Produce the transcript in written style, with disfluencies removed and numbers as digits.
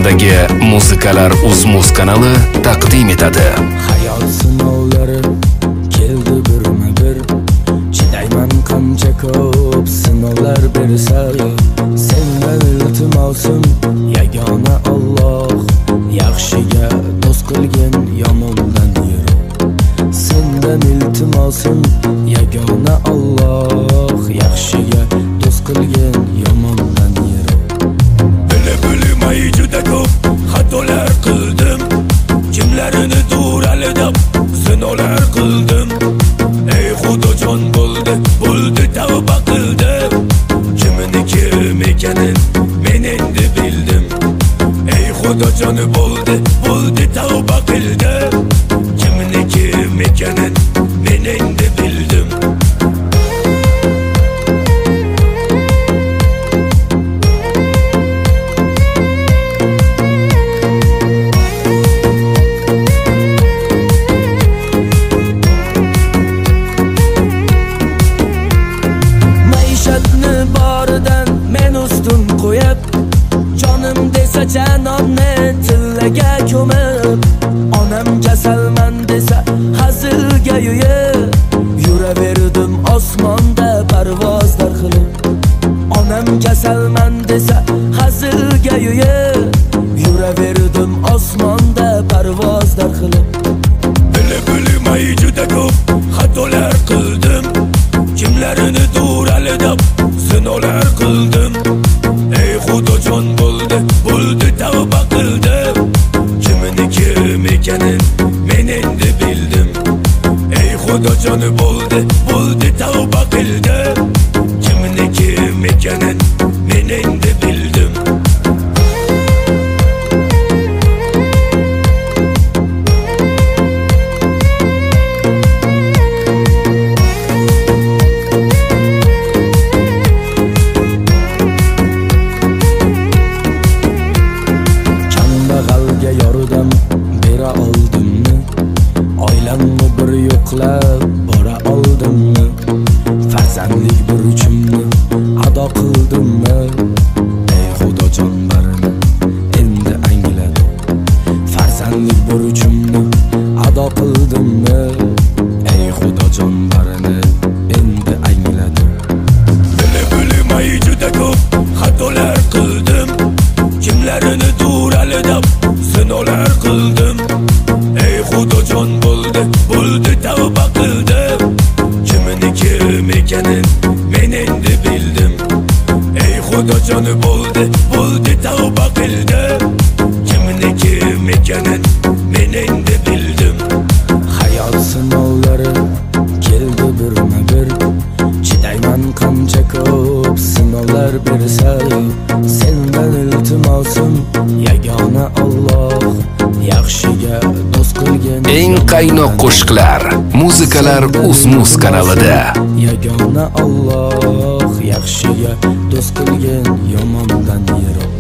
Andijon'dagi Muzikalar Uz-Muz kanali taqdim etadi. Hayot sinovlari keldi birma-bir. Chidayman qancha ko'p sinovlar bersa, sendan iltimosim yagona Alloh, yaxshiga do'st qilgin yomondan yiroq. Sendan iltimosim yagona Alloh, yaxshiga do'st qilgin yomondan yiroq. Bilmay juda ko'p xatolar qildim, kimlarini duralidab sinovlar qildim. Ey Xudojon bo'ldi tavba qildim, kimini kim ekanin men endi bildim. Ey Xudojon bo'ldi tavba qildim, kimini kim ekanin men endi bildim. Jonim desa janonni tillaga ko'mib, onam kasalman desa hazilga yo'yib, yuraverdim osmonda parvozlar qilib. Onam kasalman desa hazilga yo'yib, yuraverdim osmonda parvozlar qilib. Bilmay juda ko'p xatolar qildim, kimlarini duralidab sinovlar qildim. Ey Xudojon bo'ldi tavba qildim, kimini kim ekanin men endi bildim. Ey Xudojon bo'ldi tavba qildim, kimini kim ekanin men endi bildim. Yordam bera oldimmi? Oilamni bir yo'qlab bora oldimmi? Farzandlik burchimni ado qildimmi? Ey Xudojon barini endi angladim. Farzandlik burchimni ado qildimmi? Ey Xudojon barini endi angladim. Bilmay juda ko'p xatolar qildim, kimlarini duralidab sinovlar qildim. Ey Xudojon bo'ldi tavba qildim, kimini kim ekanin men endi bildim. Ey Xudojon bo'ldi tavba qildim, kimini kim ekanin men endi bildim. Hayot sinovlari keldi birma-bir. Chidayman qancha ko'p sinovlar bersa, sendan iltimosim yagona Alloh, yaxshiga do'st qilgin. Eng qaynoq qo'shiqlar Muzikalar Uz-Muz kanalida. Yagona Alloh, yaxshiga do'st qilgin yomondan yiroq.